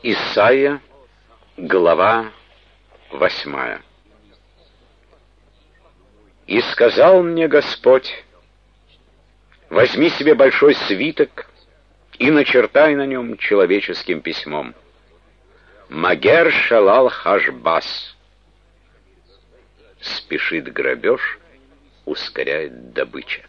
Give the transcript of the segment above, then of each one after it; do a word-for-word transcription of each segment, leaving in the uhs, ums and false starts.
Исайя, глава восьмая. «И сказал мне Господь: возьми себе большой свиток и начертай на нем человеческим письмом: Магер шалал хашбас. Спешит грабеж, ускоряет добыча.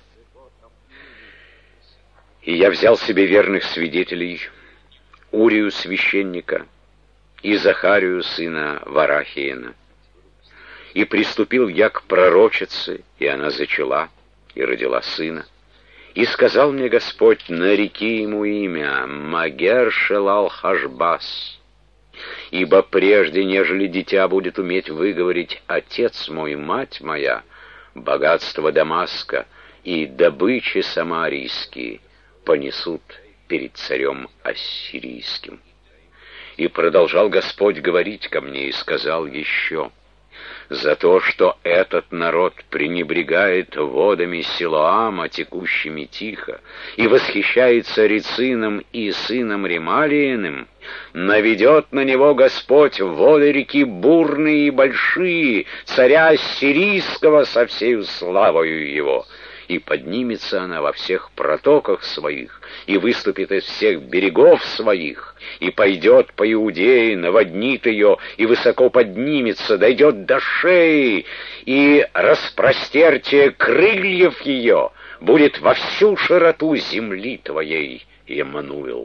И я взял себе верных свидетелей, Урию священника и Захарию сына Варахиина. И приступил я к пророчице, и она зачала и родила сына. И сказал мне Господь: нареки ему имя Магер шалал хашбас. Ибо прежде, нежели дитя будет уметь выговорить «Отец мой, мать моя», богатство Дамаска и добычи самарийские понесут перед царем ассирийским. И продолжал Господь говорить ко мне и сказал еще: за то, что этот народ пренебрегает водами Силоама, текущими тихо, и восхищается Рецином и сыном Ремалииным, наведет на него Господь воды реки бурные и большие, царя ассирийского со всею славою его. И поднимется она во всех протоках своих, и выступит из всех берегов своих, и пойдет по Иудее, наводнит ее, и высоко поднимется, дойдет до шеи, и распростертие крыльев ее будет во всю широту земли твоей, Емануил.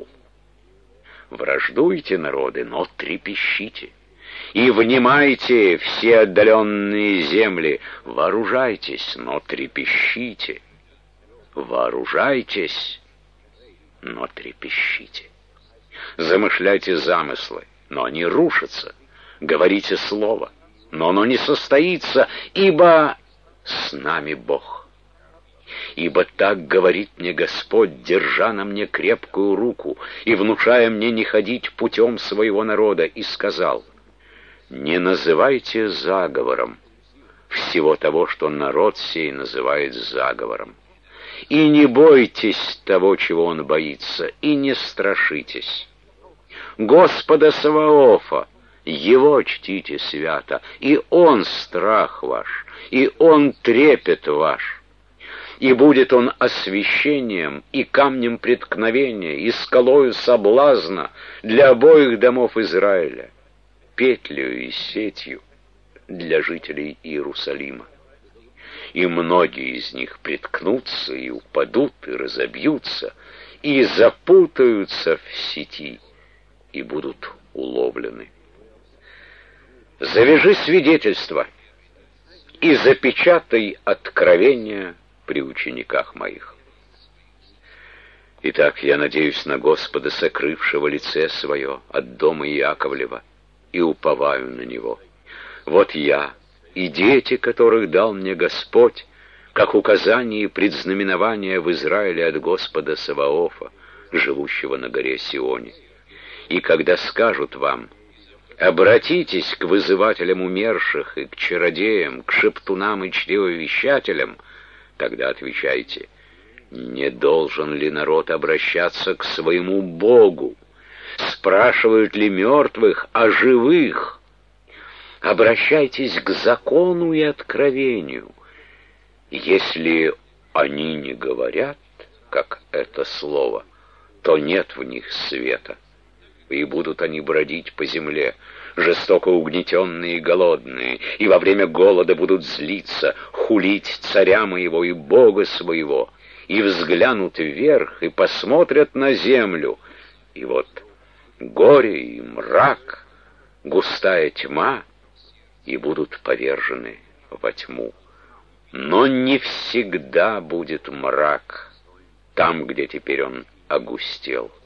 Враждуйте, народы, но трепещите. И внимайте, все отдаленные земли, вооружайтесь, но трепещите. Вооружайтесь, но трепещите. Замышляйте замыслы, но они рушатся. Говорите слово, но оно не состоится, ибо с нами Бог. Ибо так говорит мне Господь, держа на мне крепкую руку и внушая мне не ходить путем своего народа, и сказал: не называйте заговором всего того, что народ сей называет заговором. И не бойтесь того, чего он боится, и не страшитесь. Господа Саваофа, Его чтите свято, и Он страх ваш, и Он трепет ваш. И будет Он освящением и камнем преткновения, и скалою соблазна для обоих домов Израиля, петлею и сетью для жителей Иерусалима. И многие из них приткнутся и упадут, и разобьются, и запутаются в сети, и будут уловлены. Завяжи свидетельство и запечатай откровения при учениках моих. Итак, я надеюсь на Господа, сокрывшего лице свое от дома Иаковлева, и уповаю на Него. Вот я и дети, которых дал мне Господь, как указание и предзнаменование в Израиле от Господа Саваофа, живущего на горе Сионе. И когда скажут вам: обратитесь к вызывателям умерших и к чародеям, к шептунам и чревовещателям, тогда отвечайте: не должен ли народ обращаться к своему Богу? Спрашивают ли мертвых о живых? Обращайтесь к закону и откровению. Если они не говорят, как это слово, то нет в них света, и будут они бродить по земле, жестоко угнетенные и голодные, и во время голода будут злиться, хулить царя моего и Бога своего, и взглянут вверх, и посмотрят на землю, и вот горе и мрак, густая тьма, и будут повержены во тьму. Но не всегда будет мрак там, где теперь он огустел.